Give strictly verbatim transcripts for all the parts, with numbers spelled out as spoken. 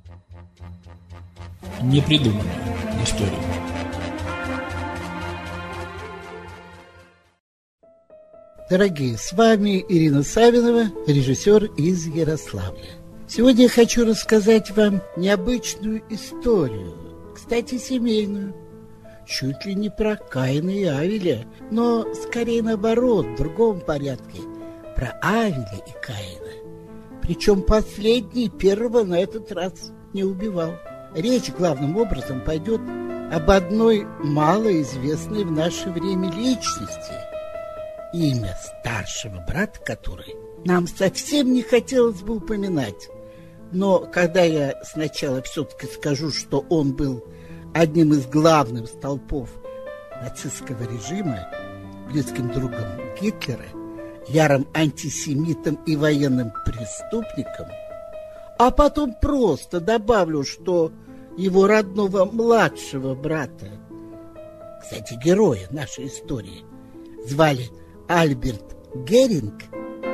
Непридуманная история. Дорогие, с вами Ирина Савинова, режиссер из Ярославля. Сегодня я хочу рассказать вам необычную историю, кстати, семейную. Чуть ли не про Каина и Авеля, но скорее наоборот, в другом порядке. Про Авеля и Каина. Причем последний первого на этот раз не убивал. Речь главным образом пойдет об одной малоизвестной в наше время личности, имя старшего брата которой нам совсем не хотелось бы упоминать. Но когда я сначала все-таки скажу, что он был одним из главных столпов нацистского режима, близким другом Гитлера, ярым антисемитом и военным преступником, а потом просто добавлю, что его родного младшего брата, кстати, героя нашей истории, звали Альберт Геринг,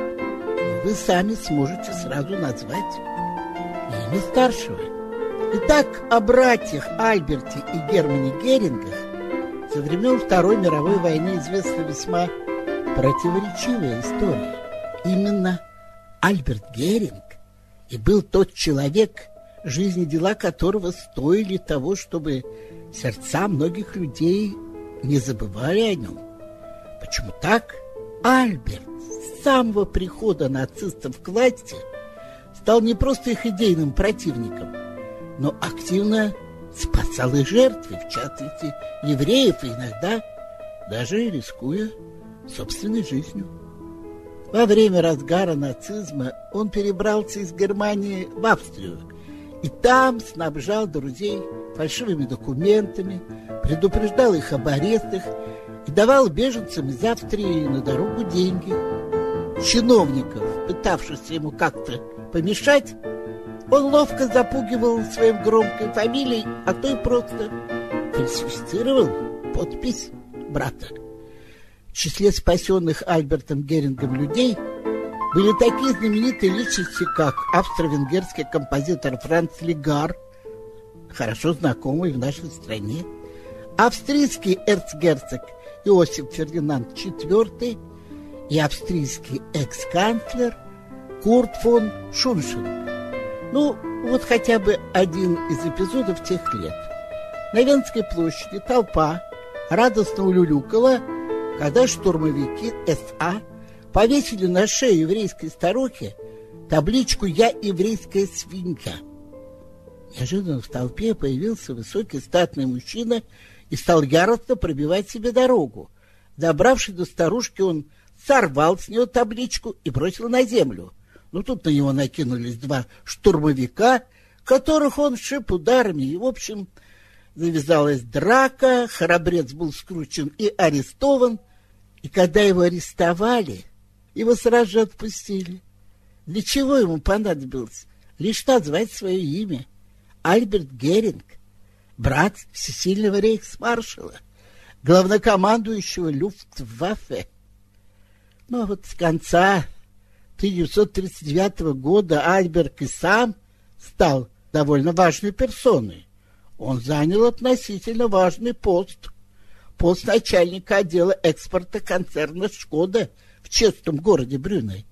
вы сами сможете сразу назвать имя старшего. Итак, о братьях Альберте и Германе Герингах со времен Второй мировой войны известна весьма противоречивая история. Именно Альберт Геринг и был тот человек, жизнь и дела которого стоили того, чтобы сердца многих людей не забывали о нем. Почему так? Альберт с самого прихода нацистов к власти стал не просто их идейным противником, но активно спасал их жертвы, в частности, евреев, и иногда даже рискуя собственной жизнью. Во время разгара нацизма он перебрался из Германии в Австрию и там снабжал друзей фальшивыми документами, предупреждал их об арестах и давал беженцам из Австрии на дорогу деньги. Чиновников, пытавшихся ему как-то помешать, он ловко запугивал своей громкой фамилией, а то и просто фальсифицировал подпись брата. В числе спасенных Альбертом Герингом людей были такие знаменитые личности, как австро-венгерский композитор Франц Легар, хорошо знакомый в нашей стране, австрийский эрцгерцог Иосиф Фердинанд четвёртый и австрийский экс-канцлер Курт фон Шуншен. Ну, вот хотя бы один из эпизодов тех лет. На Венской площади толпа радостно улюлюкала, когда штурмовики эс а повесили на шею еврейской старухи табличку «Я еврейская свинья». Неожиданно в толпе появился высокий статный мужчина и стал яростно пробивать себе дорогу. Добравшись до старушки, он сорвал с нее табличку и бросил на землю. Но тут на него накинулись два штурмовика, которых он шип ударами, и, в общем, завязалась драка, храбрец был скручен и арестован, и когда его арестовали, его сразу же отпустили. Для чего ему понадобилось лишь назвать свое имя? Альберт Геринг, брат всесильного рейхсмаршала, главнокомандующего Люфтваффе. Ну, а вот с конца тысяча девятьсот тридцать девятого года Альберт и сам стал довольно важной персоной. Он занял относительно важный пост. Пост начальника отдела экспорта концерна «Шкода» в чешском городе Брюней.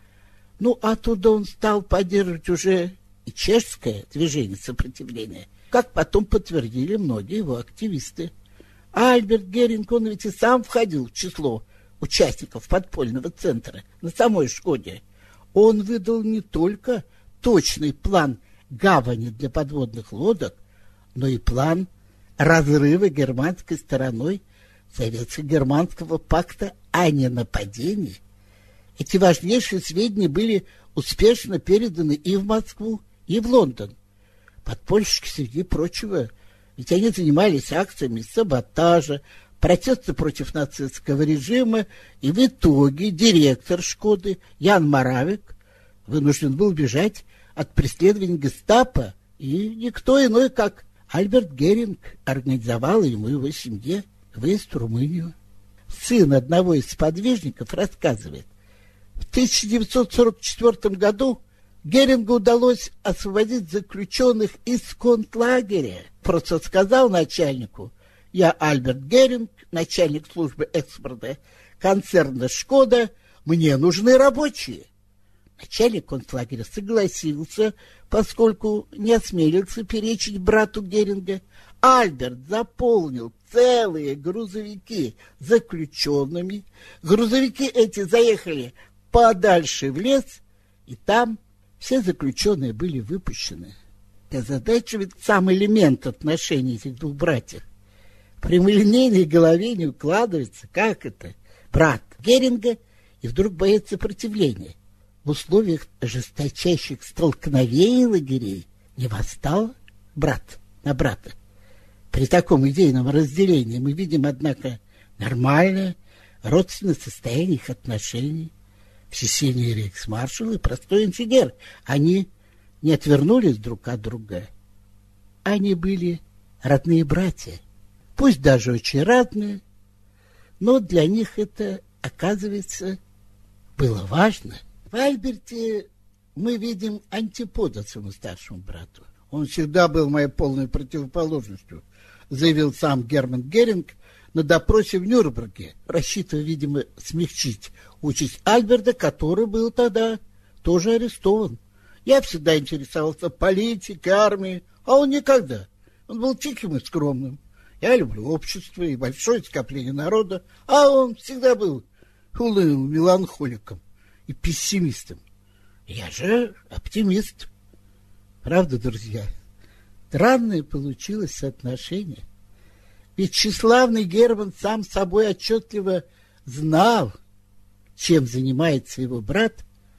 Ну, оттуда он стал поддерживать уже и чешское движение сопротивления, как потом подтвердили многие его активисты. Альберт Геринг, он ведь и сам входил в число участников подпольного центра на самой «Шкоде». Он выдал не только точный план гавани для подводных лодок, но и план разрыва германской стороной Советско-германского пакта о ненападении. Эти важнейшие сведения были успешно переданы и в Москву, и в Лондон. Подпольщики, среди прочего, ведь они занимались акциями саботажа, протеста против нацистского режима, и в итоге директор «Шкоды» Ян Моравик вынужден был бежать от преследования гестапо, и никто иной, как Альберт Геринг, организовал ему и его семье выезд в Румынию. Сын одного из сподвижников рассказывает: в тысяча девятьсот сорок четвёртом году Герингу удалось освободить заключенных из концлагеря. Просто сказал начальнику: я Альберт Геринг, начальник службы экспорта концерна «Шкода», мне нужны рабочие. Начальник концлагеря согласился, поскольку не осмелился перечить брату Геринга. Альберт заполнил целые грузовики заключенными. Грузовики эти заехали подальше в лес, и там все заключенные были выпущены. Задача ведь сам элемент отношений этих двух братьев. В прямолинейной голове не укладывается, как это? Брат Геринга и вдруг боец сопротивления. В условиях жесточайших столкновений лагерей не восстал брат на брата. При таком идейном разделении мы видим, однако, нормальное родственное состояние их отношений. Всесильный рейхсмаршал и простой инженер. Они не отвернулись друг от друга. Они были родные братья. Пусть даже очень разные, но для них это, оказывается, было важно. В Альберте мы видим антипода своему старшему брату. Он всегда был моей полной противоположностью, заявил сам Герман Геринг на допросе в Нюрнберге, рассчитывая, видимо, смягчить участь Альберта, который был тогда тоже арестован. Я всегда интересовался политикой, армией, а он никогда. Он был тихим и скромным. Я люблю общество и большое скопление народа, а он всегда был унылым меланхоликом и пессимистом. Я же оптимист. Правда, друзья? Странное получилось соотношение. Ведь тщеславный Герман сам собой отчетливо знал, чем занимается его брат,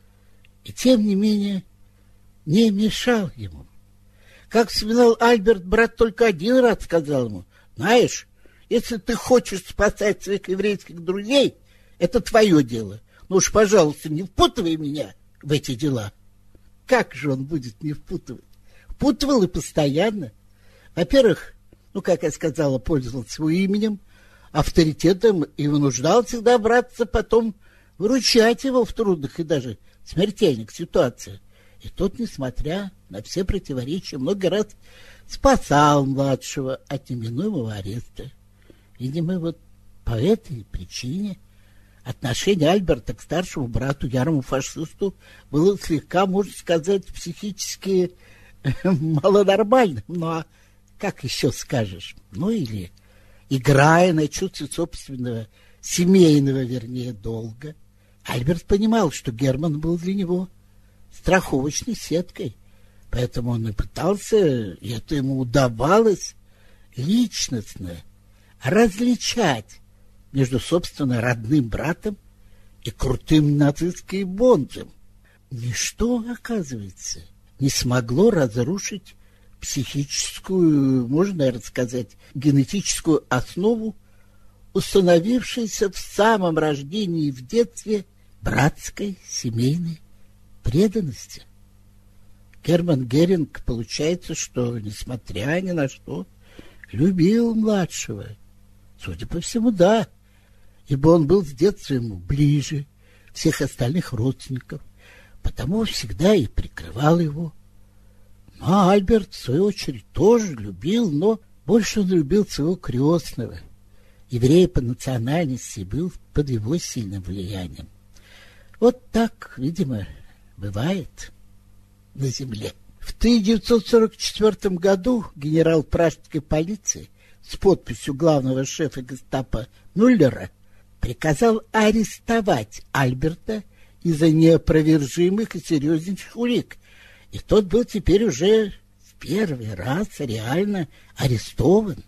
и тем не менее не мешал ему. Как вспоминал Альберт, брат только один раз сказал ему: знаешь, если ты хочешь спасать своих еврейских друзей, это твое дело. Ну уж, пожалуйста, не впутывай меня в эти дела. Как же он будет не впутывать? Впутывал и постоянно. Во-первых, ну, как я сказала, пользовался его именем, авторитетом и вынуждал всегда браться потом выручать его в трудных и даже смертельных ситуациях. И тот, несмотря на все противоречия, много раз спасал младшего от неминуемого ареста. Видимо, вот по этой причине отношение Альберта к старшему брату, ярому фашисту, было слегка, можно сказать, психически малонормальным. Ну, а как еще скажешь? Ну, или играя на чувстве собственного семейного, вернее, долга, Альберт понимал, что Герман был для него страховочной сеткой. Поэтому он и пытался, и это ему удавалось, личностно различать между, собственно, родным братом и крутым нацистским бонзом. Ничто, оказывается, не смогло разрушить психическую, можно, наверное, сказать, генетическую основу, установившейся в самом рождении и в детстве братской семейной преданности. Герман Геринг, получается, что, несмотря ни на что, любил младшего. Судя по всему, да, ибо он был с детства ему ближе всех остальных родственников, потому всегда и прикрывал его. Но Альберт, в свою очередь, тоже любил, но больше он любил своего крестного. Еврей по национальности был под его сильным влиянием. Вот так, видимо, бывает на земле. В тысяча девятьсот сорок четвёртом году генерал пражской полиции с подписью главного шефа гестапо Мюллера приказал арестовать Альберта из-за неопровержимых и серьезнейших улик. И тот был теперь уже в первый раз реально арестован.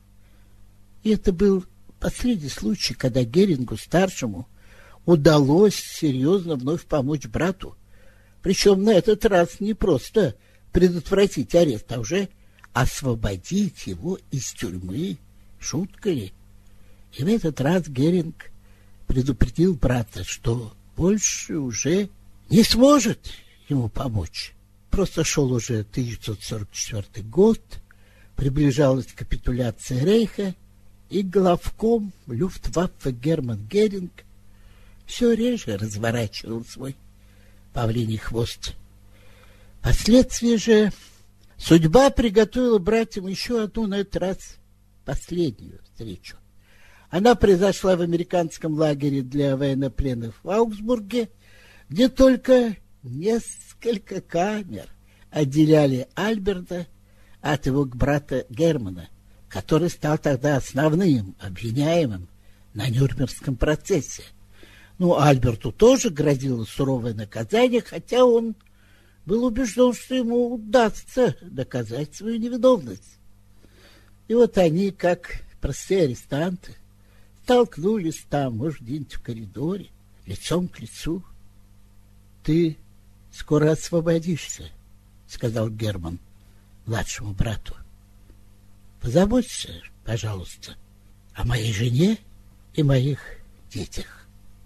И это был последний случай, когда Герингу-старшему удалось серьезно вновь помочь брату. Причем на этот раз не просто предотвратить арест, а уже освободить его из тюрьмы. Шутка ли? И в этот раз Геринг предупредил брата, что больше уже не сможет ему помочь. Просто шел уже тысяча девятьсот сорок четвёртый год, приближалась капитуляция Рейха, и главком Люфтваффе Герман Геринг все реже разворачивал свой павлиний хвост. Впоследствии же судьба приготовила братьям еще одну, на этот раз последнюю встречу. Она произошла в американском лагере для военнопленных в Аугсбурге, где только несколько камер отделяли Альберта от его брата Германа, который стал тогда основным обвиняемым на Нюрнбергском процессе. Ну, Альберту тоже грозило суровое наказание, хотя он был убежден, что ему удастся доказать свою невиновность. И вот они, как простые арестанты, столкнулись там, может, где-нибудь в коридоре, лицом к лицу. «Ты скоро освободишься», — сказал Герман младшему брату. «Позаботься, пожалуйста, о моей жене и моих детях».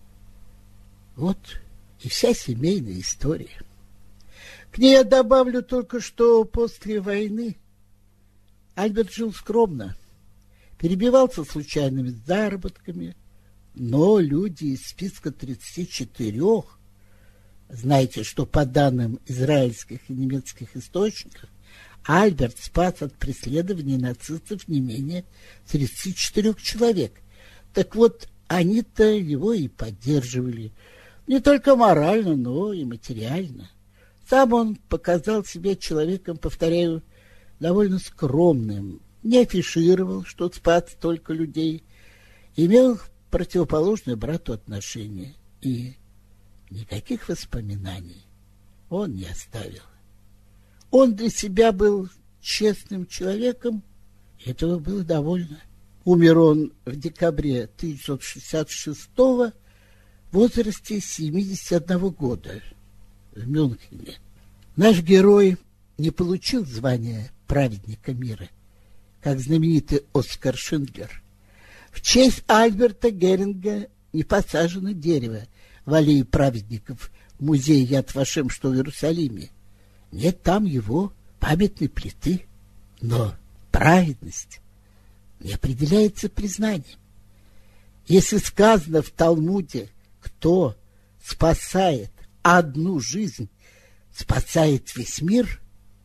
Вот и вся семейная история. К ней я добавлю только, что после войны Альберт жил скромно, перебивался случайными заработками, но люди из списка тридцати четырёх, знаете, что по данным израильских и немецких источников, Альберт спас от преследований нацистов не менее тридцати четырёх человек. Так вот, они-то его и поддерживали, не только морально, но и материально. Сам он показал себя человеком, повторяю, довольно скромным, не афишировал, что спас столько людей, имел противоположное брату отношение, и никаких воспоминаний он не оставил. Он для себя был честным человеком, и этого было довольно. Умер он в декабре тысяча девятьсот шестьдесят шестого в возрасте семидесяти одного года в Мюнхене. Наш герой не получил звания праведника мира, как знаменитый Оскар Шиндлер. В честь Альберта Геринга не посажено дерево в аллее праведников в музее Яд Вашем, что в Иерусалиме. Нет там его памятной плиты, но праведность не определяется признанием. Если сказано в Талмуде, кто спасает одну жизнь, спасает весь мир,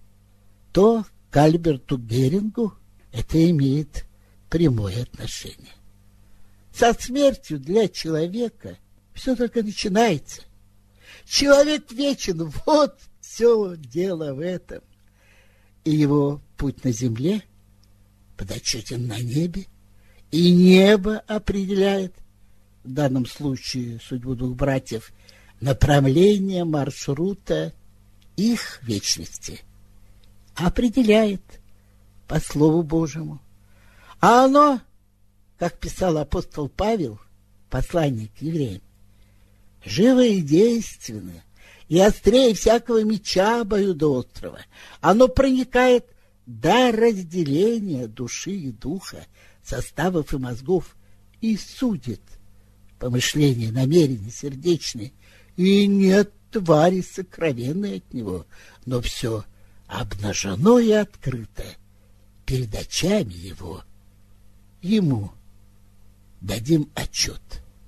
то к Альберту Герингу это имеет прямое отношение. Со смертью для человека все только начинается. Человек вечен, вот все дело в этом. И его путь на земле подотчетен на небе, и небо определяет, в данном случае судьбу двух братьев, направление маршрута их вечности. Определяет по Слову Божьему. А оно, как писал апостол Павел, посланник к евреям, живо и действенно, и острее всякого меча обоюдоострого. Оно проникает до разделения души и духа, составов и мозгов, и судит помышления, намерения сердечные, и нет твари сокровенной от него, но все обнажено и открыто перед очами его. Ему дадим отчет.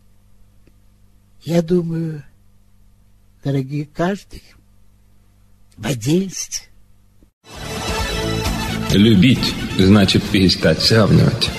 Я думаю, дорогие, каждый в отдельности. Любить значит перестать сравнивать.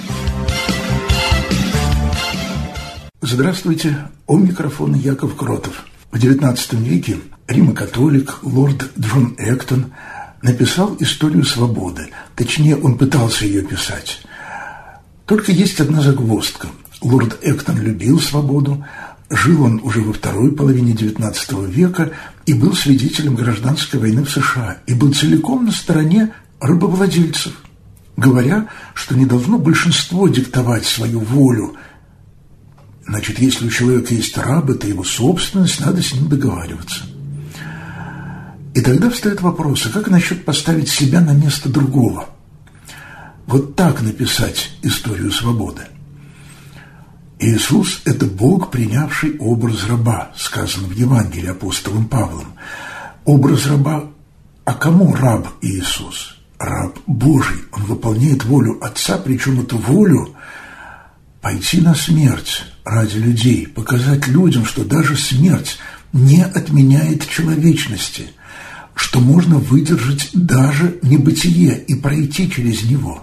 Здравствуйте, у микрофона Яков Кротов. В девятнадцатом веке римо-католик лорд Джон Эктон написал историю свободы. Точнее, он пытался ее писать. Только есть одна загвоздка. Лорд Эктон любил свободу, жил он уже во второй половине девятнадцатого века и был свидетелем гражданской войны в США, и был целиком на стороне рабовладельцев, говоря, что не должно большинство диктовать свою волю. Значит, если у человека есть раб, это его собственность, надо с ним договариваться. И тогда встает вопрос, а как насчет поставить себя на место другого? Вот так написать историю свободы. Иисус – это Бог, принявший образ раба, сказано в Евангелии апостолом Павлом. Образ раба, а кому раб Иисус? Раб Божий, он выполняет волю Отца, причем эту волю пойти на смерть ради людей, показать людям, что даже смерть не отменяет человечности. что можно выдержать даже небытие и пройти через него.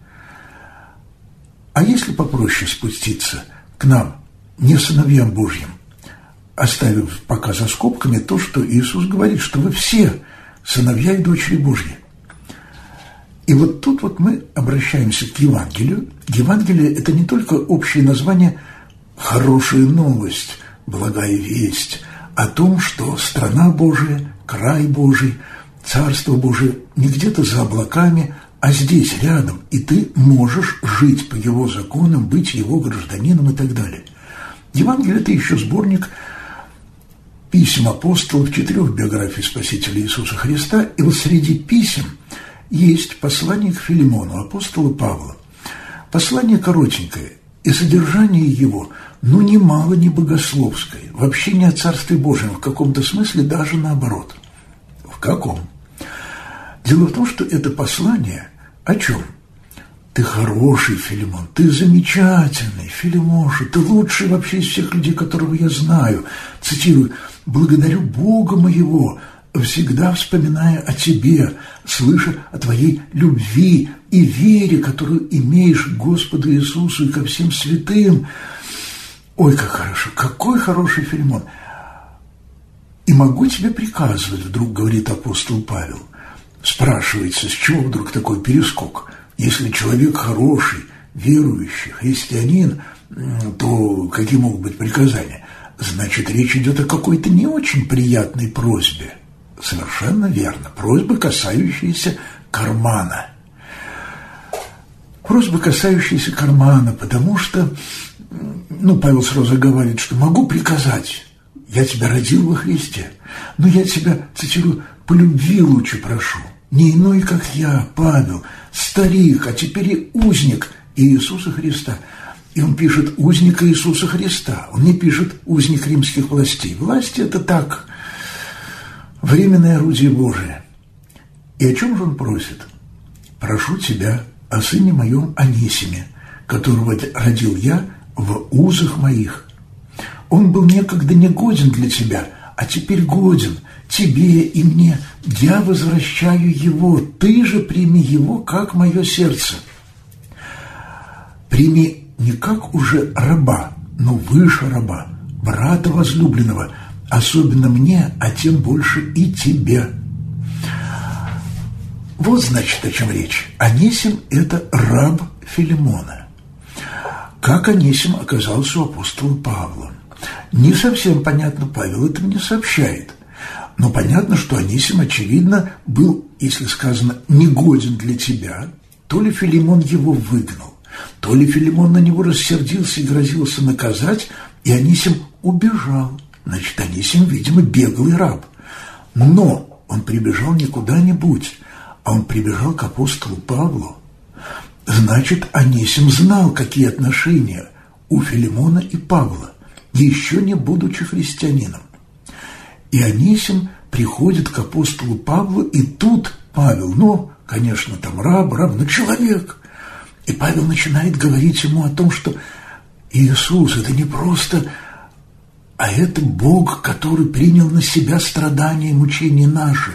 А если попроще спуститься к нам, не сыновьям Божьим, оставив пока за скобками то, что Иисус говорит, что вы все сыновья и дочери Божьи. И вот тут вот мы обращаемся к Евангелию. Евангелие – это не только общее название «хорошая новость», «благая весть» о том, что страна Божия, край Божий, Царство Божие не где-то за облаками, а здесь, рядом, и ты можешь жить по его законам, быть его гражданином и так далее. Евангелие – это еще сборник писем апостолов, четырех биографий Спасителя Иисуса Христа, и вот среди писем есть послание к Филимону, апостола Павла. Послание коротенькое, и содержание его, ну, ни мало не богословское, вообще не о Царстве Божьем, в каком-то смысле даже наоборот. В каком? Дело в том, что это послание о чем? Ты хороший, Филимон, ты замечательный, Филимоша, ты лучший вообще из всех людей, которого я знаю. Цитирую: «Благодарю Бога моего, всегда вспоминая о тебе, слыша о твоей любви и вере, которую имеешь к Господу Иисусу и ко всем святым». Ой, как хорошо, какой хороший Филимон. «И могу тебе приказывать», вдруг говорит апостол Павел. Спрашивается, с чего вдруг такой перескок? Если человек хороший, верующий, христианин, то какие могут быть приказания? Значит, речь идет о какой-то не очень приятной просьбе. Совершенно верно. Просьбы, касающиеся кармана. Просьбы, касающиеся кармана, потому что, ну, Павел сразу говорит, что могу приказать. Я тебя родил во Христе, но я тебя, цитирую, по любви лучше прошу. Не иной, как я, Павел, старик, а теперь и узник Иисуса Христа. И он пишет «узник Иисуса Христа». Он не пишет «узник римских властей». Власти – это так, временное орудие Божие. И о чем же он просит? «Прошу тебя о сыне моем Онисиме, которого родил я в узах моих. Он был некогда негоден для тебя, а теперь годен тебе и мне. Я возвращаю его, ты же прими его, как мое сердце. Прими не как уже раба, но выше раба, брата возлюбленного, особенно мне, а тем больше и тебе». Вот, значит, о чем речь. Онисим – это раб Филимона. Как Онисим оказался у апостола Павла? Не совсем понятно, Павел это мне сообщает. Но понятно, что Онисим, очевидно, был, если сказано, негоден для тебя, то ли Филимон его выгнал, то ли Филимон на него рассердился и грозился наказать, и Онисим убежал. Значит, Онисим, видимо, беглый раб. Но он прибежал не куда-нибудь, а он прибежал к апостолу Павлу. Значит, Онисим знал, какие отношения у Филимона и Павла, еще не будучи христианином. И Онисим приходит к апостолу Павлу, и тут Павел, ну, конечно, там раб, раб, но человек. И Павел начинает говорить ему о том, что Иисус – это не просто, а это Бог, который принял на себя страдания и мучения наши.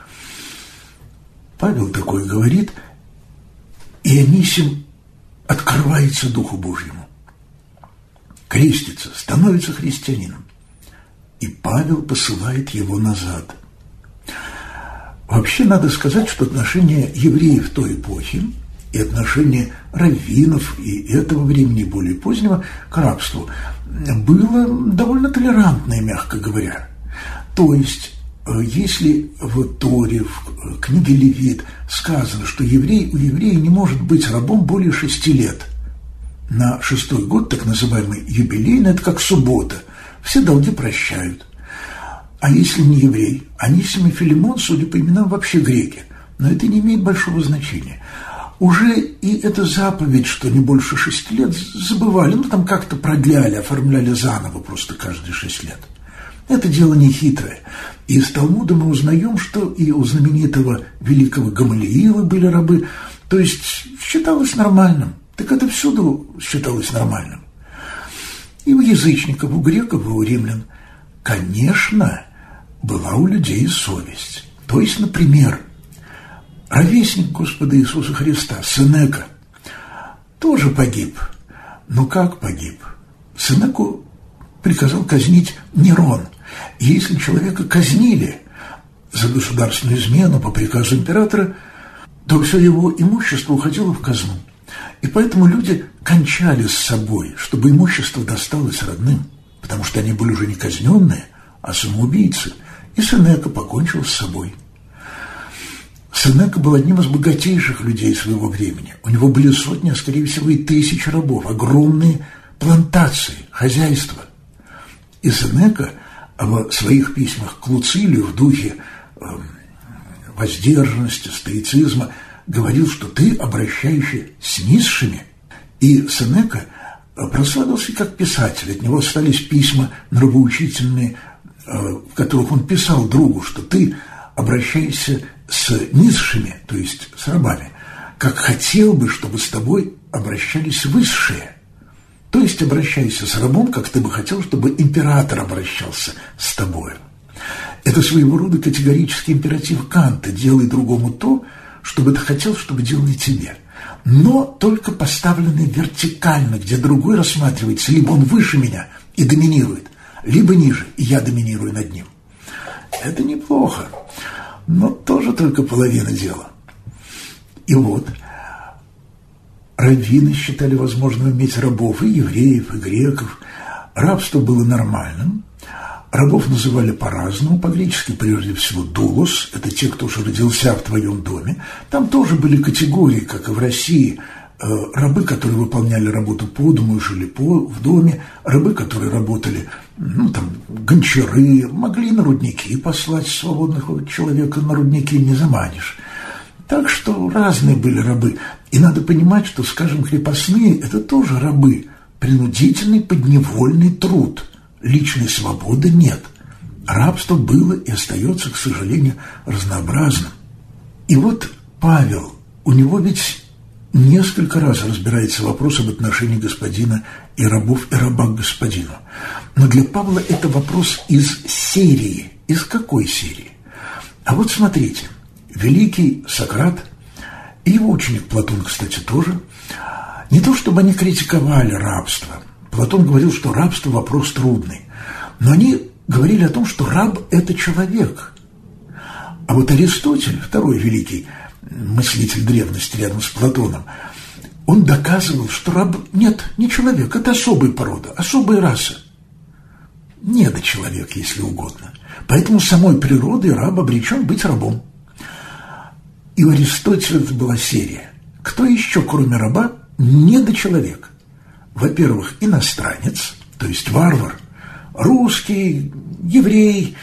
Павел такое говорит, и Онисим открывается Духу Божьему, крестится, становится христианином. И Павел посылает его назад. Вообще, надо сказать, что отношение евреев той эпохи и отношение раввинов и этого времени, более позднего, к рабству было довольно толерантное, мягко говоря. То есть, если в Торе, в книге Левит сказано, что еврей у еврея не может быть рабом более шести лет, на шестой год, так называемый юбилейный, это как суббота, все долги прощают. А если не еврей, Онисим и Филимон, судя по именам, вообще греки, но это не имеет большого значения. Уже и эта заповедь, что не больше шести лет, забывали, ну там как-то продляли, оформляли заново просто каждые шесть лет. Это дело не хитрое. И из Талмуда мы узнаем, что и у знаменитого великого Гамалиила были рабы, то есть считалось нормальным. Так это всюду считалось нормальным. И у язычников, у греков, и у римлян, конечно, была у людей совесть. То есть, например, ровесник Господа Иисуса Христа, Сенека, тоже погиб. Но как погиб? Сенеку приказал казнить Нерон. И если человека казнили за государственную измену по приказу императора, то все его имущество уходило в казну. И поэтому люди кончали с собой, чтобы имущество досталось родным, потому что они были уже не казненные, а самоубийцы. И Сенека покончил с собой. Сенека был одним из богатейших людей своего времени. У него были сотни, а скорее всего и тысячи рабов, огромные плантации, хозяйства. И Сенека в своих письмах к Луцилию в духе э, воздержанности, стоицизма говорил, что ты обращаешься с низшими. И Сенека прославился как писатель. От него остались письма нравоучительные, в которых он писал другу, что ты обращаешься с низшими, то есть с рабами, как хотел бы, чтобы с тобой обращались высшие. То есть обращайся с рабом, как ты бы хотел, чтобы император обращался с тобой. Это своего рода категорический императив Канта: делай другому то, что бы ты хотел, чтобы делали тебе. Но только поставленный вертикально, где другой рассматривается, либо он выше меня и доминирует, либо ниже, и я доминирую над ним. Это неплохо, но тоже только половина дела. И вот, раввины считали возможным иметь рабов и евреев, и греков. Рабство было нормальным. Рабов называли по-разному, по-гречески прежде всего «дулос», это те, кто уже родился в твоем доме. Там тоже были категории, как и в России, рабы, которые выполняли работу по дому и жили по, в доме, рабы, которые работали, ну, там, гончары, могли на рудники послать свободного человека, на рудники не заманишь. Так что разные были рабы. И надо понимать, что, скажем, крепостные – это тоже рабы, принудительный подневольный труд. Личной свободы нет. Рабство было и остается, к сожалению, разнообразным. И вот Павел, у него ведь несколько раз разбирается вопрос об отношении господина и рабов, и раба к господину. Но для Павла это вопрос из серии. Из какой серии? А вот смотрите, великий Сократ и его ученик Платон, кстати, тоже, не то чтобы они критиковали рабство. Платон говорил, что рабство – вопрос трудный. Но они говорили о том, что раб – это человек. А вот Аристотель, второй великий мыслитель древности рядом с Платоном, он доказывал, что раб – нет, не человек, это особая порода, особая раса. Недочеловек, если угодно. Поэтому самой природой раб обречен быть рабом. И у Аристотеля это была серия. Кто еще, кроме раба, недочеловек? Во-первых, иностранец, то есть варвар, русский, еврей,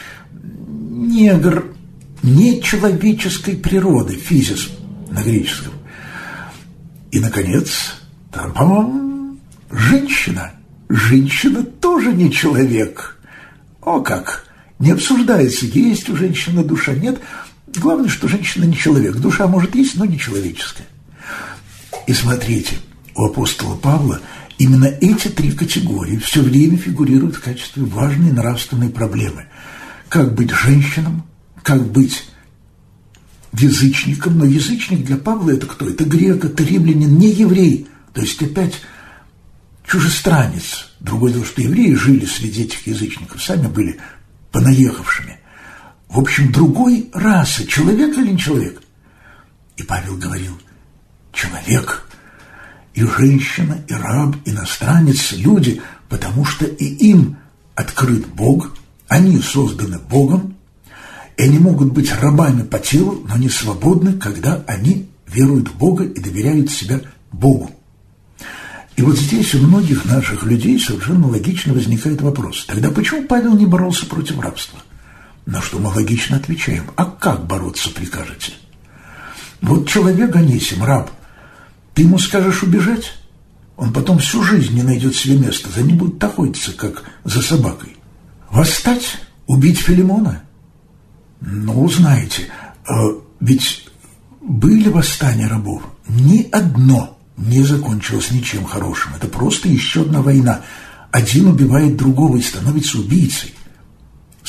негр, нечеловеческой природы, физис на греческом. И, наконец, там, по-моему, женщина. Женщина тоже не человек. О как! Не обсуждается, есть у женщины душа, нет. Главное, что женщина не человек. Душа может есть, но не человеческая. И смотрите, у апостола Павла именно эти три категории все время фигурируют в качестве важной нравственной проблемы. Как быть женщинам, как быть язычником. Но язычник для Павла это кто? Это грек, это римлянин, не еврей. То есть опять чужестранец. Другое дело, что евреи жили среди этих язычников, сами были понаехавшими. В общем, другой расы. Человек или не человек? И Павел говорил: человек. И женщина, и раб, иностранец, люди, потому что и им открыт Бог, они созданы Богом, и они могут быть рабами по телу, но не свободны, когда они веруют в Бога и доверяют себя Богу. И вот здесь у многих наших людей совершенно логично возникает вопрос: тогда почему Павел не боролся против рабства? На что мы логично отвечаем: а как бороться прикажете? Вот человек Онисим, раб, ты ему скажешь убежать, он потом всю жизнь не найдет себе места, за ним будут охотиться, как за собакой. Восстать? Убить Филимона? Ну, знаете, ведь были восстания рабов, ни одно не закончилось ничем хорошим. Это просто еще одна война. Один убивает другого и становится убийцей.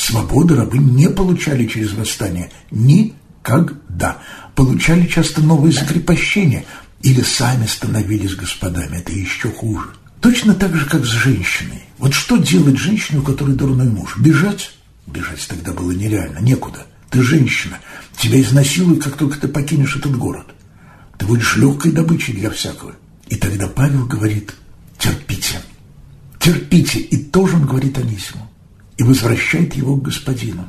Свободы рабы не получали через восстание. Никогда. Получали часто новые закрепощения или сами становились господами. Это еще хуже. Точно так же, как с женщиной. Вот что делать женщине, у которой дурной муж? Бежать? Бежать тогда было нереально, некуда. Ты женщина, тебя изнасилуют, как только ты покинешь этот город. Ты будешь легкой добычей для всякого. И тогда Павел говорит: терпите, терпите. И тоже он говорит Анисиму. И возвращает его к господину.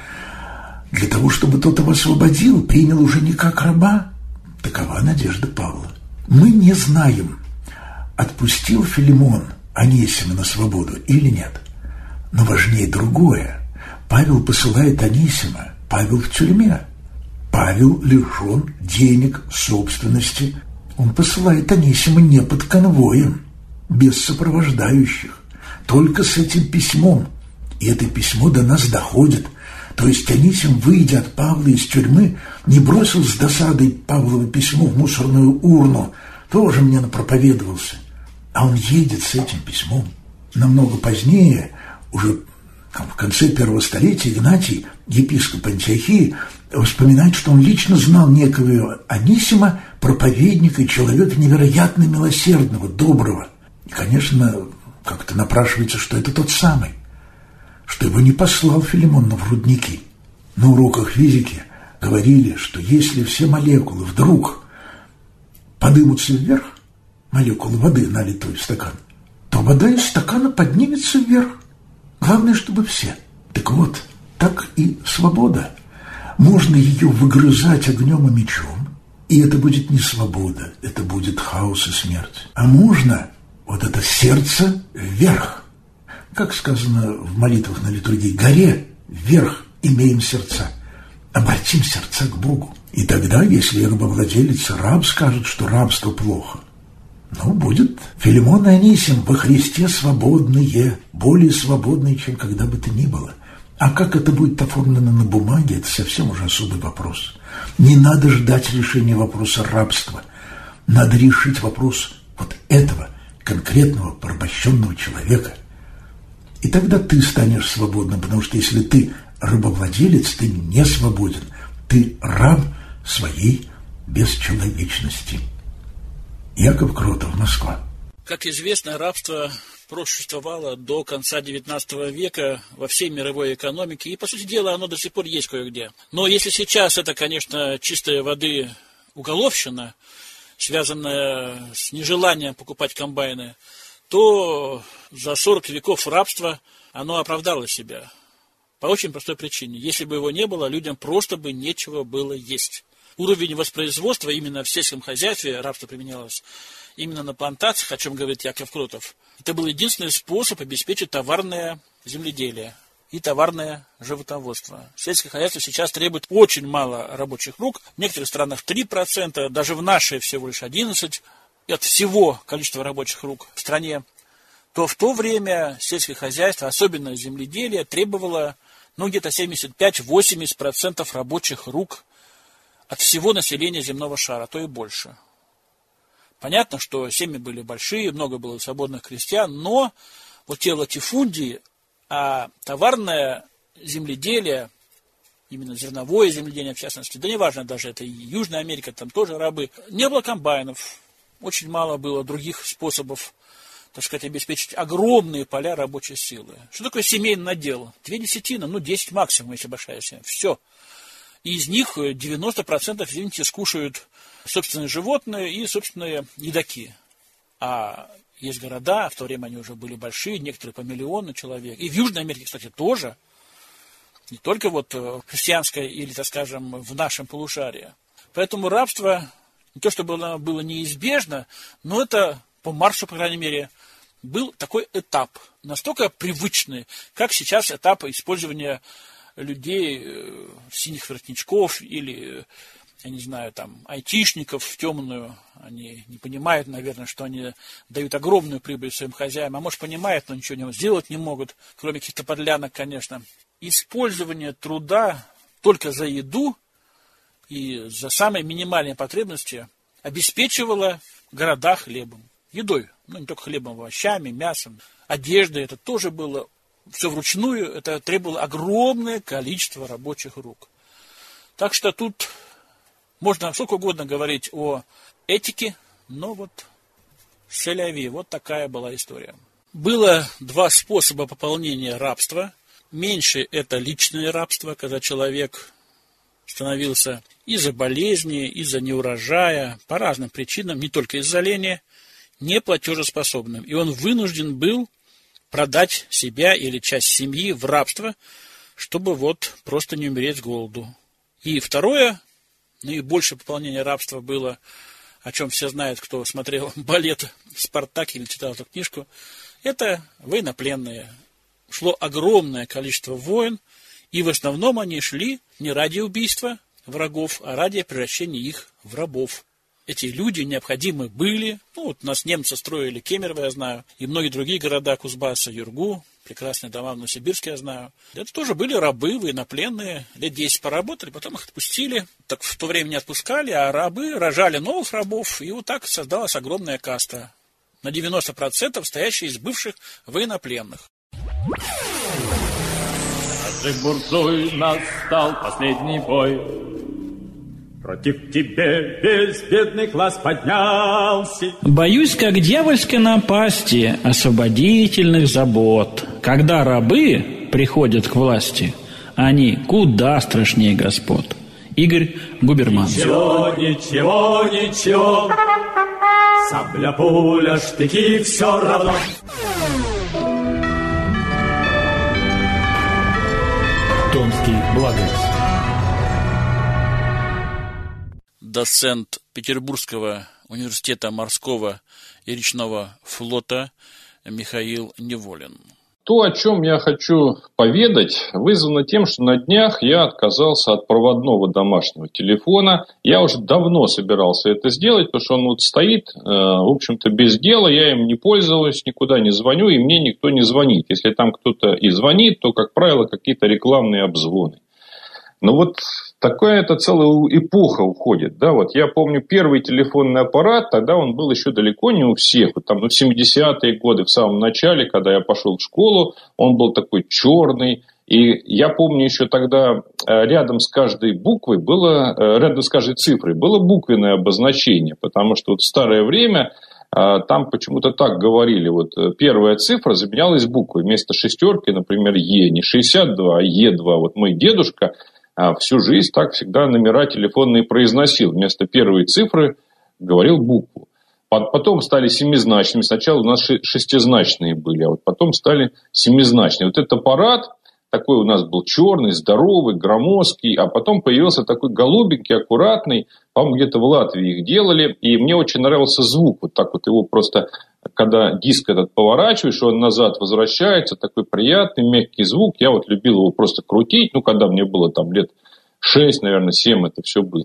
Для того, чтобы тот его освободил, принял уже не как раба. Такова надежда Павла. Мы не знаем, отпустил Филимон Анисима на свободу или нет. Но важнее другое. Павел посылает Анисима. Павел в тюрьме. Павел лишен денег, собственности. Он посылает Анисима не под конвоем, без сопровождающих, только с этим письмом. И это письмо до нас доходит. То есть Анисим, выйдя от Павла из тюрьмы, не бросил с досадой Павлово письмо в мусорную урну, тоже мне напроповедовался. А он едет с этим письмом. Намного позднее, уже в конце первого столетия, Игнатий, епископ Антиохии, вспоминает, что он лично знал некого Анисима, проповедника и человека невероятно милосердного, доброго. И, конечно, как-то напрашивается, что это тот самый, что его не послал Филимон в рудники. На уроках физики говорили, что если все молекулы вдруг подымутся вверх, молекулы воды, налитой в стакан, то вода из стакана поднимется вверх. Главное, чтобы все. Так вот, так и свобода. Можно ее выгрызать огнем и мечом, и это будет не свобода, это будет хаос и смерть. А можно вот это сердце вверх. Как сказано в молитвах на литургии: горе вверх имеем сердца. Обратим сердца к Богу. И тогда, если рабовладелец, раб скажет, что рабство плохо, ну, будет Филимон и Анисим во Христе свободные, более свободные, чем когда бы то ни было. А как это будет оформлено на бумаге, это совсем уже особый вопрос. Не надо ждать решения вопроса рабства. Надо решить вопрос вот этого конкретного порабощенного человека. И тогда ты станешь свободным, потому что если ты рабовладелец, ты не свободен. Ты раб своей бесчеловечности. Яков Кротов, Москва. Как известно, рабство просуществовало до конца девятнадцатого века во всей мировой экономике, и, по сути дела, оно до сих пор есть кое-где. Но если сейчас это, конечно, чистой воды уголовщина, связанная с нежеланием покупать комбайны, то за сорок веков рабства оно оправдало себя. По очень простой причине. Если бы его не было, людям просто бы нечего было есть. Уровень воспроизводства именно в сельском хозяйстве, рабство применялось именно на плантациях, о чем говорит Яков Кротов, это был единственный способ обеспечить товарное земледелие и товарное животноводство. Сельское хозяйство сейчас требует очень мало рабочих рук, в некоторых странах три процента, даже в нашей всего лишь одиннадцать процентов от всего количества рабочих рук в стране, то в то время сельское хозяйство, особенно земледелие, требовало ну, где-то семьдесят пять - восемьдесят процентов рабочих рук от всего населения земного шара, а то и больше. Понятно, что семьи были большие, много было свободных крестьян, но вот те латифундии, а товарное земледелие, именно зерновое земледелие в частности, да неважно, даже это и Южная Америка, там тоже рабы, не было комбайнов, очень мало было других способов, так сказать, обеспечить огромные поля рабочей силы. Что такое семейный надел? Две десятины, ну десять максимум, если большая семья, все. И из них девяносто процентов, извините, скушают собственные животные и собственные едоки. А есть города, в то время они уже были большие, некоторые по миллиону человек. И в Южной Америке, кстати, тоже. Не только вот христианское или, так скажем, в нашем полушарии. Поэтому рабство, не то чтобы оно было неизбежно, но это, по Марксу, по крайней мере, был такой этап, настолько привычный, как сейчас этап использования людей, синих воротничков или, я не знаю, там, айтишников в темную. Они не понимают, наверное, что они дают огромную прибыль своим хозяям. А может, понимают, но ничего сделать не могут, кроме каких-то подлянок, конечно. Использование труда только за еду и за самые минимальные потребности обеспечивало города хлебом, едой. Ну, не только хлебом, овощами, мясом, одеждой. Это тоже было все вручную, это требовало огромное количество рабочих рук. Так что тут можно сколько угодно говорить о этике, но вот селяви, вот такая была история. Было два способа пополнения рабства. Меньше это личное рабство, когда человек становился из-за болезни, из-за неурожая, по разным причинам, не только из-за лени, неплатежеспособным. И он вынужден был продать себя или часть семьи в рабство, чтобы вот просто не умереть с голоду. И второе, наибольшее пополнение рабства было, о чем все знают, кто смотрел балет «Спартак» или читал эту книжку, это военнопленные. Шло огромное количество войн, и в основном они шли не ради убийства врагов, а ради превращения их в рабов. Эти люди необходимы были. Ну, вот нас немцы строили Кемерово, я знаю, и многие другие города Кузбасса, Юргу, прекрасные дома в Новосибирске, я знаю. Это тоже были рабы, военнопленные. Лет десять поработали, потом их отпустили. Так в то время не отпускали, а рабы рожали новых рабов, и вот так создалась огромная каста. На девяносто процентов стоящая из бывших военнопленных. Каждый буржуй настал последний бой. Против тебе весь бедный класс поднялся. Боюсь, как дьявольской напасти освободительных забот. Когда рабы приходят к власти, они куда страшнее господ. Игорь Губерман. Ничего, ничего, ничего. Сабля, пуля, штыки, все равно. Томский благовест. Доцент Петербургского университета морского и речного флота Михаил Неволин. То, о чем я хочу поведать, вызвано тем, что на днях я отказался от проводного домашнего телефона. Я уже давно собирался это сделать, потому что он вот стоит, в общем-то, без дела. Я им не пользуюсь, никуда не звоню, и мне никто не звонит. Если там кто-то и звонит, то, как правило, какие-то рекламные обзвоны. Но вот такая это целая эпоха уходит. Да? Вот я помню первый телефонный аппарат, тогда он был еще далеко не у всех. Вот там, ну, в семидесятые годы, в самом начале, когда я пошел в школу, он был такой черный. И я помню еще тогда рядом с каждой буквой было, рядом с каждой цифрой было буквенное обозначение. Потому что вот в старое время там почему-то так говорили. Вот первая цифра заменялась буквой. Вместо шестерки, например, Е. Не шестьдесят два, а Е два. Вот мой дедушка всю жизнь так всегда номера телефонные произносил. Вместо первой цифры говорил букву. Потом стали семизначными. Сначала у нас шестизначные были, а вот потом стали семизначные. Вот этот аппарат такой у нас был черный, здоровый, громоздкий. А потом появился такой голубенький, аккуратный. По-моему, где-то в Латвии их делали. И мне очень нравился звук. Вот так вот его просто, когда диск этот поворачиваешь, он назад возвращается. Такой приятный, мягкий звук. Я вот любил его просто крутить. Ну, когда мне было там лет шесть, наверное, семь, это все было.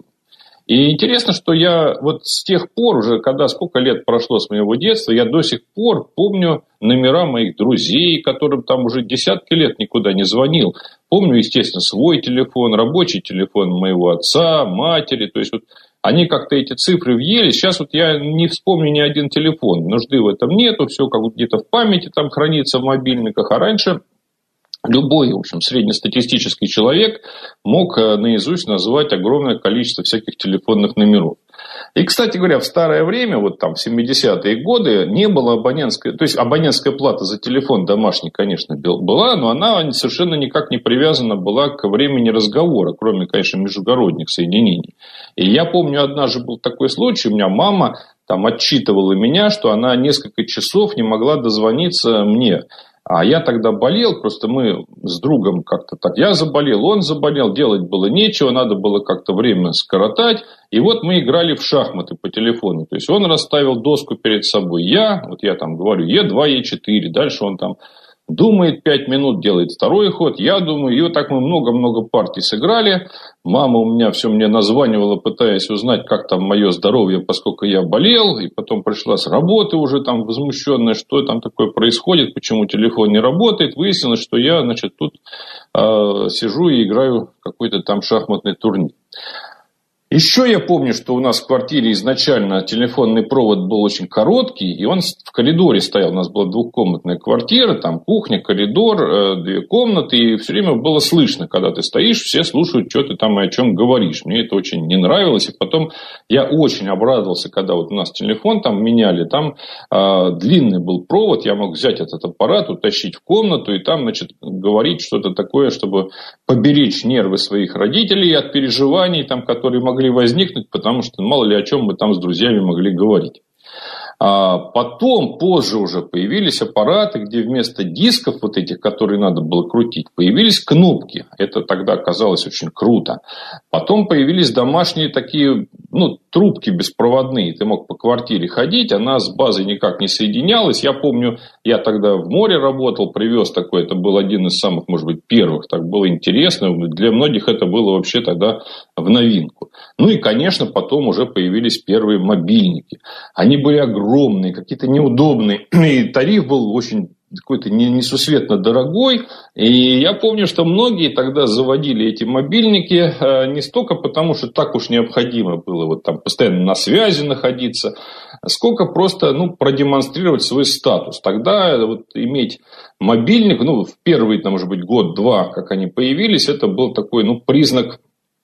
И интересно, что я вот с тех пор, уже когда сколько лет прошло с моего детства, я до сих пор помню номера моих друзей, которым там уже десятки лет никуда не звонил. Помню, естественно, свой телефон, рабочий телефон моего отца, матери. То есть вот они как-то эти цифры въелись. Сейчас вот я не вспомню ни один телефон. Нужды в этом нету, все как где-то в памяти там хранится в мобильниках. А раньше любой, в общем, среднестатистический человек мог наизусть назвать огромное количество всяких телефонных номеров. И, кстати говоря, в старое время, вот там в семидесятые годы, не было абонентской, то есть абонентская плата за телефон домашний, конечно, была, но она совершенно никак не привязана была к времени разговора, кроме, конечно, междугородних соединений. И я помню, однажды был такой случай, у меня мама там отчитывала меня, что она несколько часов не могла дозвониться мне. А я тогда болел, просто мы с другом как-то так, я заболел, он заболел, делать было нечего, надо было как-то время скоротать. И вот мы играли в шахматы по телефону. То есть он расставил доску перед собой, я, вот я там говорю Е два, Е четыре, дальше он там думает пять минут, делает второй ход, я думаю, и вот так мы много-много партий сыграли. Мама у меня все мне названивала, пытаясь узнать, как там мое здоровье, поскольку я болел. И потом пришла с работы уже там возмущенная, что там такое происходит, почему телефон не работает. Выяснилось, что я, значит, тут э, сижу и играю в какой-то там шахматный турнир. Еще я помню, что у нас в квартире изначально телефонный провод был очень короткий, и он в коридоре стоял. У нас была двухкомнатная квартира, там кухня, коридор, две комнаты, и все время было слышно, когда ты стоишь, все слушают, что ты там и о чем говоришь. Мне это очень не нравилось, и потом я очень обрадовался, когда вот у нас телефон там меняли, там э, длинный был провод, я мог взять этот аппарат, утащить в комнату, и там, значит, говорить что-то такое, чтобы поберечь нервы своих родителей от переживаний, там, которые могли возникнуть, потому что мало ли о чем мы там с друзьями могли говорить. А потом, позже уже появились аппараты, где вместо дисков вот этих, которые надо было крутить, появились кнопки. Это тогда казалось очень круто. Потом появились домашние такие, ну, трубки беспроводные. Ты мог по квартире ходить, она с базой никак не соединялась. Я помню, я тогда в море работал, привез такой, это был один из самых, может быть, первых. Так было интересно. Для многих это было вообще тогда в новинку. Ну и, конечно, потом уже появились первые мобильники. Они были огромные, какие-то неудобные. И тариф был очень какой-то несусветно дорогой. И я помню, что многие тогда заводили эти мобильники не столько потому, что так уж необходимо было вот там постоянно на связи находиться, сколько просто, ну, продемонстрировать свой статус. Тогда вот иметь мобильник, ну, в первый, там, может быть, год-два, как они появились, это был такой, ну, признак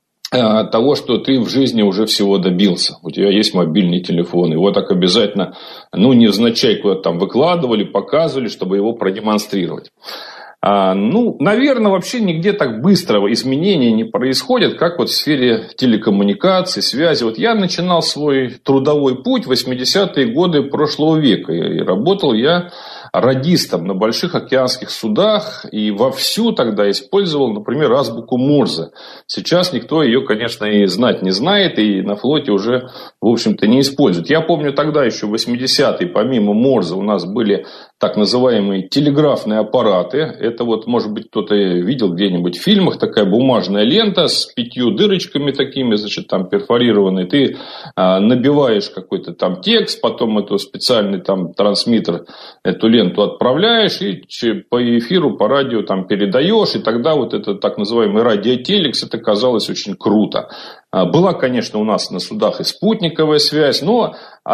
того, что ты в жизни уже всего добился. У тебя есть мобильный телефон. Его так обязательно, ну, невзначай куда-то там выкладывали, показывали, чтобы его продемонстрировать. А, ну, наверное, вообще нигде так быстрого изменения не происходит, как вот в сфере телекоммуникаций, связи. Вот я начинал свой трудовой путь в восьмидесятые годы прошлого века. И работал я радистом на больших океанских судах и вовсю тогда использовал, например, азбуку Морзе. Сейчас никто ее, конечно, и знать не знает, и на флоте уже, в общем-то, не используют. Я помню, тогда еще в восьмидесятые, помимо Морзе, у нас были так называемые телеграфные аппараты. Это вот, может быть, кто-то видел где-нибудь в фильмах, такая бумажная лента с пятью дырочками такими, значит, там перфорированной. Ты а, набиваешь какой-то там текст, потом эту специальный там трансмиттер, эту ленту отправляешь и по эфиру, по радио там передаешь. И тогда вот это так называемый радиотелекс, это казалось очень круто. Была, конечно, у нас на судах и спутниковая связь, но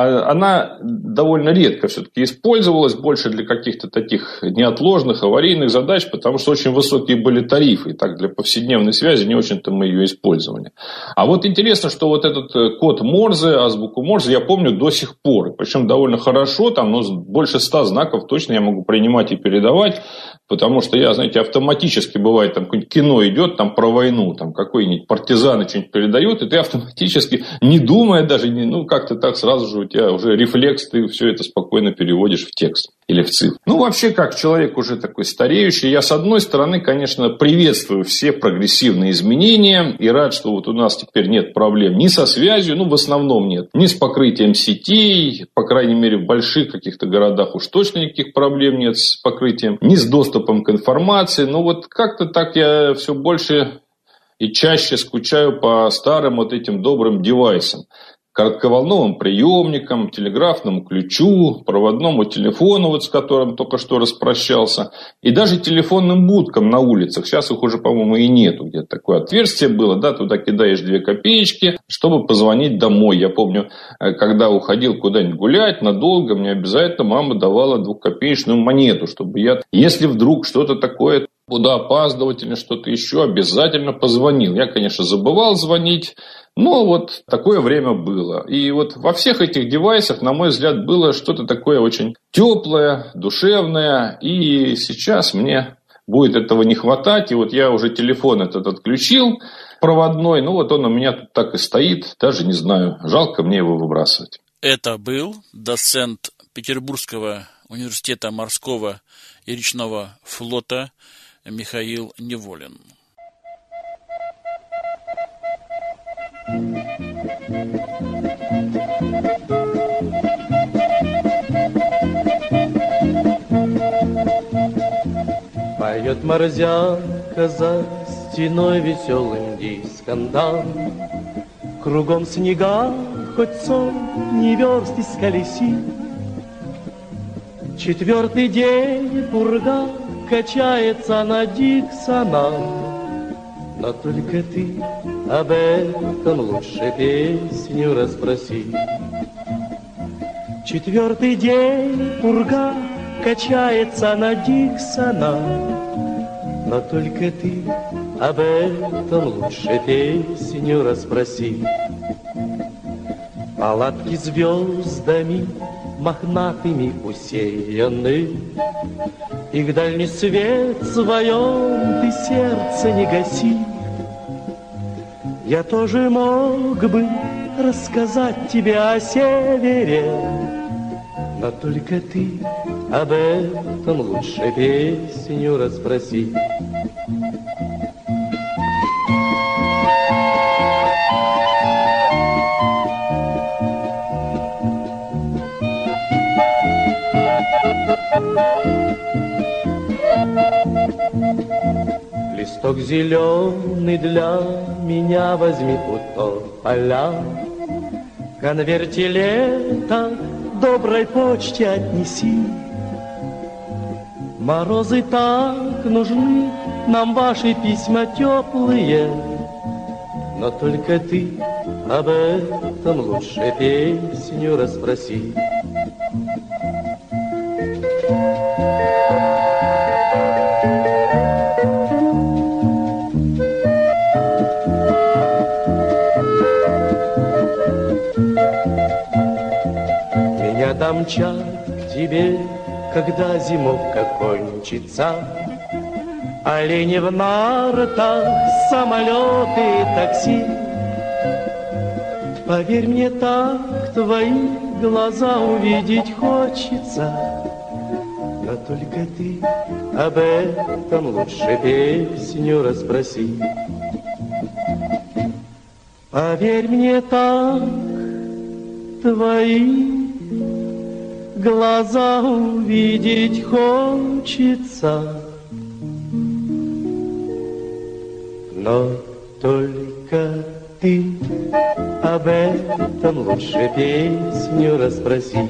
она довольно редко все-таки использовалась, больше для каких-то таких неотложных, аварийных задач, потому что очень высокие были тарифы. И так для повседневной связи не очень-то мы ее использовали. А вот интересно, что вот этот код Морзе, азбуку Морзе, я помню до сих пор. Причем довольно хорошо, там, ну, больше ста знаков точно я могу принимать и передавать. Потому что я, знаете, автоматически бывает, там какое-нибудь кино идет там про войну, там какой-нибудь партизаны что-нибудь передают, и ты автоматически, не думая даже, ну как-то так сразу же у тебя уже рефлекс, ты все это спокойно переводишь в текст или в цифру. Ну вообще, как человек уже такой стареющий, я с одной стороны, конечно, приветствую все прогрессивные изменения и рад, что вот у нас теперь нет проблем ни со связью, ну в основном нет, ни с покрытием сетей, по крайней мере в больших каких-то городах уж точно никаких проблем нет с покрытием, ни с доступом доступом к информации. Но вот как-то так я все больше и чаще скучаю по старым вот этим добрым девайсам. Коротковолновым приемникам, телеграфному ключу, проводному телефону, вот с которым только что распрощался, и даже телефонным будкам на улицах. Сейчас их уже, по-моему, и нету. Где-то такое отверстие было, да, туда кидаешь две копеечки, чтобы позвонить домой. Я помню, когда уходил куда-нибудь гулять надолго, мне обязательно мама давала двухкопеечную монету, чтобы я, если вдруг что-то такое, куда опаздывать или что-то еще, обязательно позвонил. Я, конечно, забывал звонить, но вот такое время было. И вот во всех этих девайсах, на мой взгляд, было что-то такое очень теплое, душевное. И сейчас мне будет этого не хватать. И вот я уже телефон этот отключил проводной. Ну вот он у меня тут так и стоит. Даже не знаю, жалко мне его выбрасывать. Это был доцент Петербургского университета морского и речного флота Михаил Неволин. Поет морзянка за стеной веселым дисконтом. Кругом снега, хоть сон не верст исколеси. Четвертый день пурга качается на Диксонам. Но только ты об этом лучше песню расспроси. Четвертый день пурга качается на Диксона, но только ты об этом лучше песню расспроси. Палатки звездами мохнатыми усеяны, их дальний свет в своем ты сердце не гаси. Я тоже мог бы рассказать тебе о севере, но только ты об этом лучше песню расспроси. Листок зеленый для меня возьми у тополя, в конверте лета доброй почте отнеси. Морозы так нужны нам, ваши письма теплые, но только ты об этом лучше песню расспроси. Домчат к тебе, когда зимовка кончится, олени в нартах, самолеты и такси. Поверь мне, так твои глаза увидеть хочется, но только ты об этом лучше песню расспроси. Поверь мне, так твои глаза увидеть хочется, но только ты об этом лучше песню расспроси.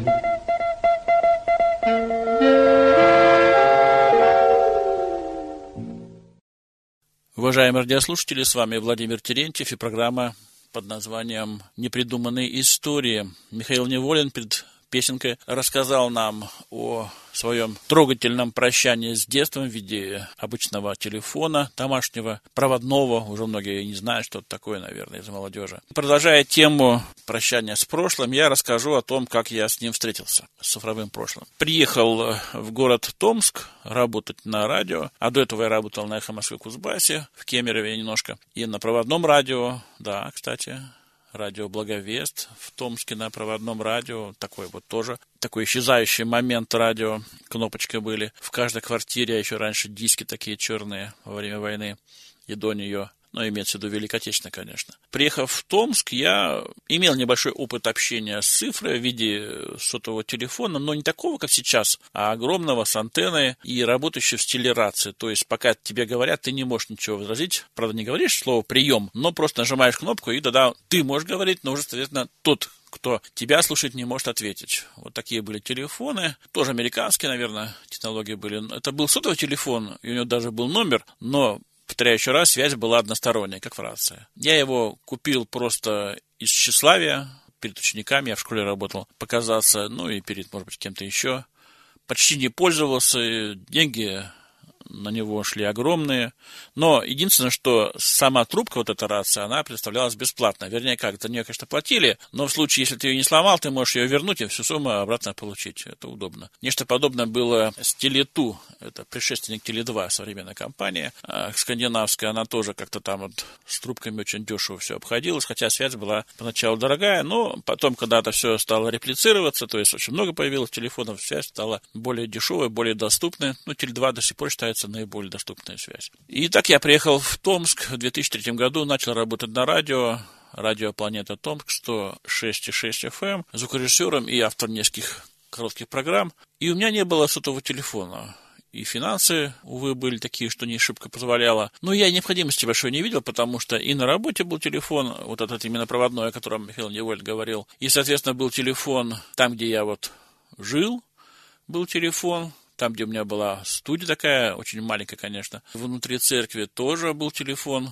Уважаемые радиослушатели, с вами Владимир Терентьев и программа под названием «Непридуманные истории». Михаил Неволин перед песенкой рассказал нам о своем трогательном прощании с детством в виде обычного телефона домашнего, проводного, уже многие не знают, что это такое, наверное, из молодежи. Продолжая тему прощания с прошлым, я расскажу о том, как я с ним встретился, с цифровым прошлым. Приехал в город Томск работать на радио, а до этого я работал на Эхо Москвы Кузбассе, в Кемерове немножко, и на проводном радио, да, кстати, радио «Благовест» в Томске на проводном радио, такой вот тоже, такой исчезающий момент радио, кнопочки были. В каждой квартире, а еще раньше диски такие черные во время войны и до нее, но имеется в виду Великой Отечественной, конечно. Приехав в Томск, я имел небольшой опыт общения с цифрой в виде сотового телефона, но не такого, как сейчас, а огромного, с антенной и работающего в стиле рации. То есть, пока тебе говорят, ты не можешь ничего возразить. Правда, не говоришь слово «прием», но просто нажимаешь кнопку, и тогда ты можешь говорить, но уже, соответственно, тот, кто тебя слушает, не может ответить. Вот такие были телефоны. Тоже американские, наверное, технологии были. Это был сотовый телефон, и у него даже был номер, но... Повторяю еще раз, связь была односторонняя, как в рации. Я его купил просто из тщеславия, перед учениками, я в школе работал, показаться, ну и перед, может быть, кем-то еще. Почти не пользовался, деньги на него шли огромные. Но единственное, что сама трубка, вот эта рация, она представлялась бесплатно. Вернее, как, за нее, конечно, платили, но в случае, если ты ее не сломал, ты можешь ее вернуть и всю сумму обратно получить. Это удобно. Нечто подобное было с Теле2. Это предшественник Теле два, современная компания. А скандинавская, она тоже как-то там вот с трубками очень дешево все обходилась, хотя связь была поначалу дорогая, но потом, когда это все стало реплицироваться, то есть очень много появилось телефонов, связь стала более дешевой, более доступной. Ну, Теле два до сих пор считается наиболее доступная связь. И так я приехал в Томск в две тысячи третьем году, начал работать на радио, радио «Планета Томск», сто шесть и шесть эф эм, звукорежиссером и автором нескольких коротких программ. И у меня не было сотового телефона. И финансы, увы, были такие, что не шибко позволяло. Но я необходимости большой не видел, потому что и на работе был телефон, вот этот именно проводной, о котором Михаил Неволин говорил. И, соответственно, был телефон там, где я вот жил, был телефон. Там, где у меня была студия такая, очень маленькая, конечно. Внутри церкви тоже был телефон,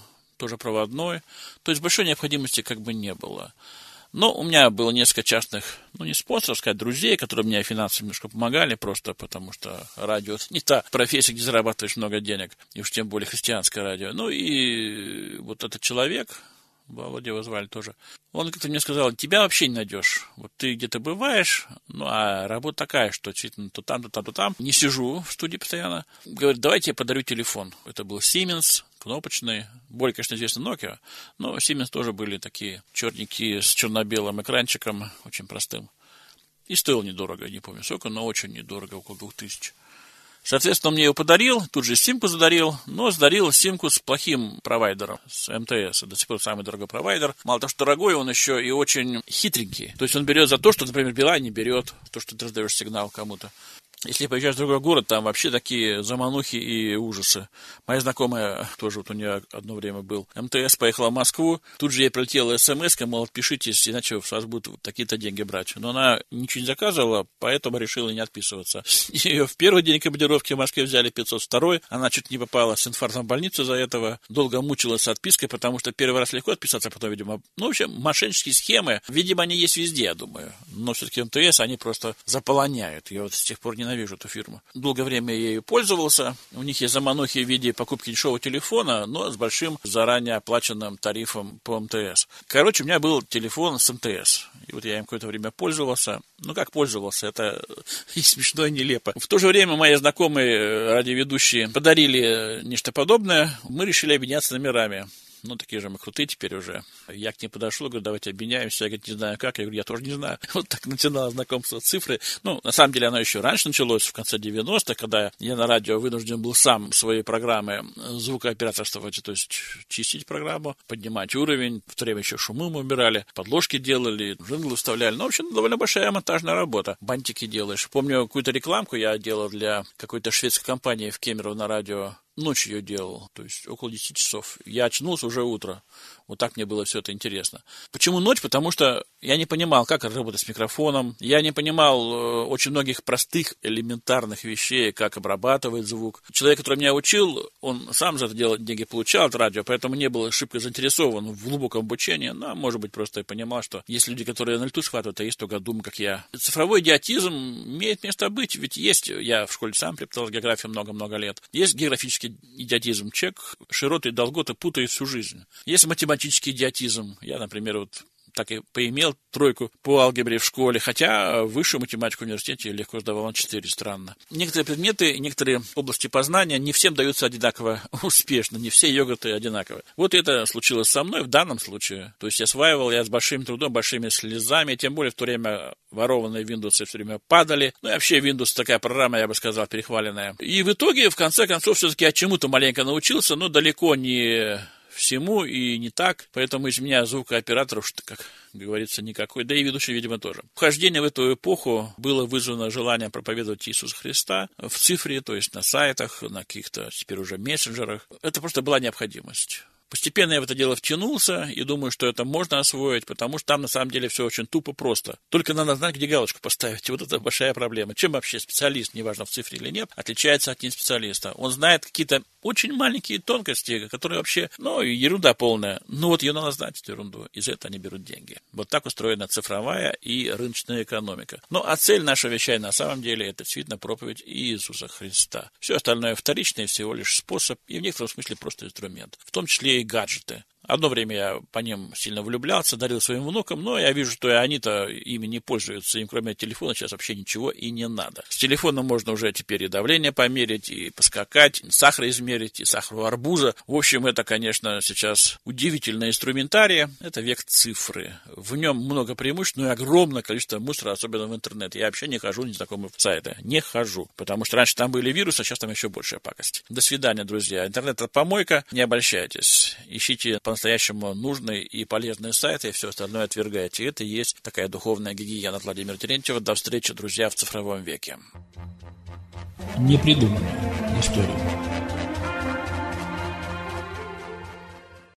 тоже проводной. То есть большой необходимости как бы не было. Но у меня было несколько частных, ну не спонсоров, сказать, друзей, которые мне финансово немножко помогали, просто потому что радио не та профессия, где зарабатываешь много денег, и уж тем более христианское радио. Ну и вот этот человек, Володя его звали тоже, он как-то мне сказал: тебя вообще не найдешь. Вот ты где-то бываешь, ну а работа такая, что действительно то там, то там, то там. Не сижу в студии постоянно. Говорит: давайте я подарю телефон. Это был Siemens, кнопочный. Более, конечно, известно Nokia, но Siemens тоже были такие черненькие с черно-белым экранчиком, очень простым. И стоил недорого, не помню сколько, но очень недорого, около двух тысяч. Соответственно, он мне его подарил, тут же симку задарил, но задарил симку с плохим провайдером, с эм тэ эс. До сих пор самый дорогой провайдер. Мало того, что дорогой, он еще и очень хитренький. То есть он берет за то, что, например, Билайн не берет, то, что ты раздаешь сигнал кому-то. Если поезжаешь в другой город, там вообще такие заманухи и ужасы. Моя знакомая, тоже вот у нее одно время был эм тэ эс, поехала в Москву, тут же ей прилетела смс-ка, мол, отпишитесь, иначе с вас будут такие-то деньги брать. Но она ничего не заказывала, поэтому решила не отписываться. Ее в первый день командировки в Москве взяли пятьсот второй, она чуть не попала с инфарктом в больницу из-за этого, долго мучилась с отпиской, потому что первый раз легко отписаться, а потом, видимо, ну, в общем, мошеннические схемы, видимо, они есть везде, я думаю. Но все-таки эм тэ эс, они просто заполоняют. Я вот с тех пор не вижу эту фирму. Долгое время я ею пользовался. У них есть заманухи в виде покупки дешевого телефона, но с большим заранее оплаченным тарифом по эм тэ эс. Короче, у меня был телефон с эм тэ эс. И вот я им какое-то время пользовался. Ну, как пользовался, это и смешно, и нелепо. В то же время мои знакомые радиоведущие подарили нечто подобное. Мы решили обменяться номерами. Ну, такие же мы крутые теперь уже. Я к ним подошел, говорю: давайте обменяемся. Я, говорю, не знаю как. Я говорю: я тоже не знаю. Вот так начинало знакомство с цифрой. Ну, на самом деле, оно еще раньше началось, в конце девяностых, когда я на радио вынужден был сам свои программы звукооператорствовать, то есть чистить программу, поднимать уровень. В то время еще шумы мы убирали, подложки делали, джинглы вставляли. Ну, в общем, довольно большая монтажная работа. Бантики делаешь. Помню, какую-то рекламку я делал для какой-то шведской компании в Кемерово на радио. Ночью ее делал, то есть около десяти часов. Я очнулся уже утро. Вот так мне было все это интересно. Почему ночь? Потому что я не понимал, как работать с микрофоном. Я не понимал э, очень многих простых, элементарных вещей, как обрабатывать звук. Человек, который меня учил, он сам за это дело деньги получал от радио, поэтому не был шибко заинтересован в глубоком обучении. Но, может быть, просто я понимал, что есть люди, которые на лету схватывают, а есть только думы, как я. Цифровой идиотизм имеет место быть. Ведь есть, я в школе сам преподавал географию много-много лет, есть географический идиотизм. Человек широты и долготы путает всю жизнь. Есть математический идиотизм. Я, например, вот так и поимел тройку по алгебре в школе, хотя высшую математику в университете легко сдавал на четыре, странно. Некоторые предметы, некоторые области познания не всем даются одинаково успешно, не все йогурты одинаковы. Вот это случилось со мной в данном случае. То есть я осваивал я с большим трудом, большими слезами, тем более в то время ворованные Windows все время падали. Ну и вообще Windows такая программа, я бы сказал, перехваленная. И в итоге, в конце концов, все-таки я чему-то маленько научился, но далеко не всему и не так, поэтому из меня звукооператор, как говорится, никакой, да и ведущий, видимо, тоже. Вхождение в эту эпоху было вызвано желанием проповедовать Иисуса Христа в цифре, то есть на сайтах, на каких-то теперь уже мессенджерах. Это просто была необходимость. Постепенно я в это дело втянулся и думаю, что это можно освоить, потому что там на самом деле все очень тупо просто. Только надо знать, где галочку поставить. И вот это большая проблема. Чем вообще специалист, неважно в цифре или нет, отличается от неспециалиста? Он знает какие-то очень маленькие тонкости, которые вообще, ну, ерунда полная. Ну, вот ее надо знать, эту ерунду. И за это они берут деньги. Вот так устроена цифровая и рыночная экономика. Ну, а цель нашего вещания на самом деле это действительно проповедь Иисуса Христа. Все остальное вторичное, всего лишь способ и в некотором смысле просто инструмент. В том числе и гаджеты. Одно время я по ним сильно влюблялся, дарил своим внукам, но я вижу, что и они-то ими не пользуются. Им кроме телефона сейчас вообще ничего и не надо. С телефоном можно уже теперь и давление померить, и поскакать, и сахар измерить, и сахар у арбуза. В общем, это, конечно, сейчас удивительное инструментарий. Это век цифры. В нем много преимуществ, но и огромное количество мусора, особенно в интернете. Я вообще не хожу на незнакомые сайты. Не хожу. Потому что раньше там были вирусы, а сейчас там еще большая пакость. До свидания, друзья. Интернет — это помойка. Не обольщайтесь. Ищите по-настоящему нужные и полезные сайты, и все остальное отвергайте. Это и есть такая духовная гигиена от Владимира Терентьева. До встречи, друзья, в цифровом веке. Непридуманная история.